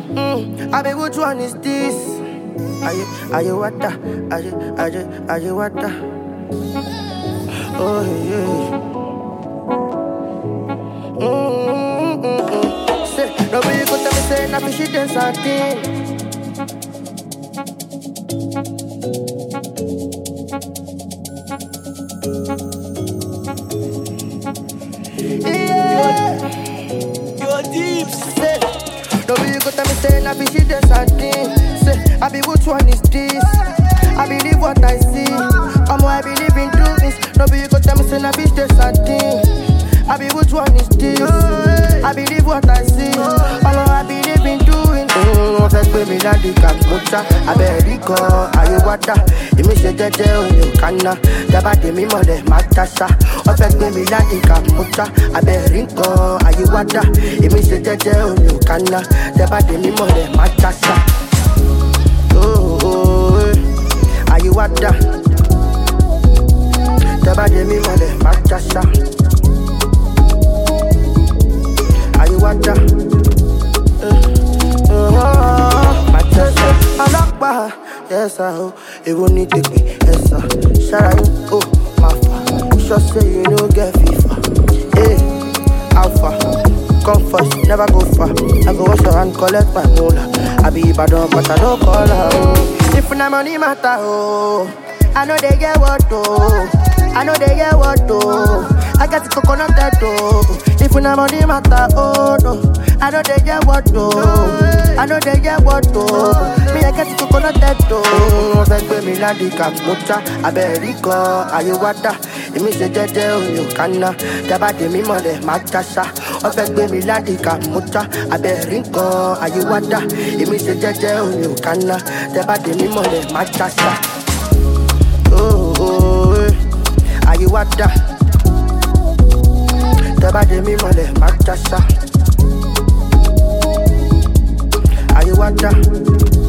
I mean, which one is this? Are you what the? Are you what the? Oh yeah. Say, nobody go tell me say na fishy dance and thing. Yeah. Your deep. Say, nobody go tell me say na fishy dance and thing. Say, I be which one is this? I believe what I see. I believe in truth. Nobody go tell me say na fish dance and thing. I be which one is this? I believe what I see. I believe in doing. Fẹ́ gbé mi láti kàmúta. Abẹ́rẹ́ kọ́ ayé wáta. Èmi ṣe jẹ́jẹ́ òní òkànnà. Dábàá tèmi mọ̀lẹ́ máa tàṣà. Wọ́n fẹ́ gbé mi láti kàmúta. Abẹ́rẹ́ kọ́ ayé wáta. Èmi ṣe jẹ́jẹ́ òní òkànnà. Dábàá tèmi mọ̀lẹ́ máa tàṣà. Ayé wáta. Dábàá tèmi mọ̀lẹ́ máa tàṣà. Wada, Alakba, yes I ho. It won't need to be yes sir. Shine, oh my fa. Sure say you know get FIFA. Hey, Alpha, come first, never go far. I go wash your hand, collect my mola. I be Ibadan, but I don't call her. Oh. If na money matter, oh, I know they get what oh. I know they get what oh. I got the coconut that oh. If na money matter, oh no. I know they get what oh. I know they get what oh. Me I got the coconut that oh. Fẹ́ gbé mi láti kàmúta. Abẹ́rẹ́ kọ́ ayé wáta. Èmi ṣe jẹ́jẹ́ òní òkànnà. Dábàá tèmi mọ̀lẹ́ máa tàṣà. Wọ́n fẹ́ gbé mi láti kàmúta. Abẹ́rẹ́ kọ́ ayé wáta. Èmi ṣe jẹ́jẹ́ òní òkànnà. Dábàá tèmi mọ̀lẹ́ máa tàṣà. Ayé wáta. Dábàá tèmi mọ̀lẹ́ máa tàṣà. Ayé wáta.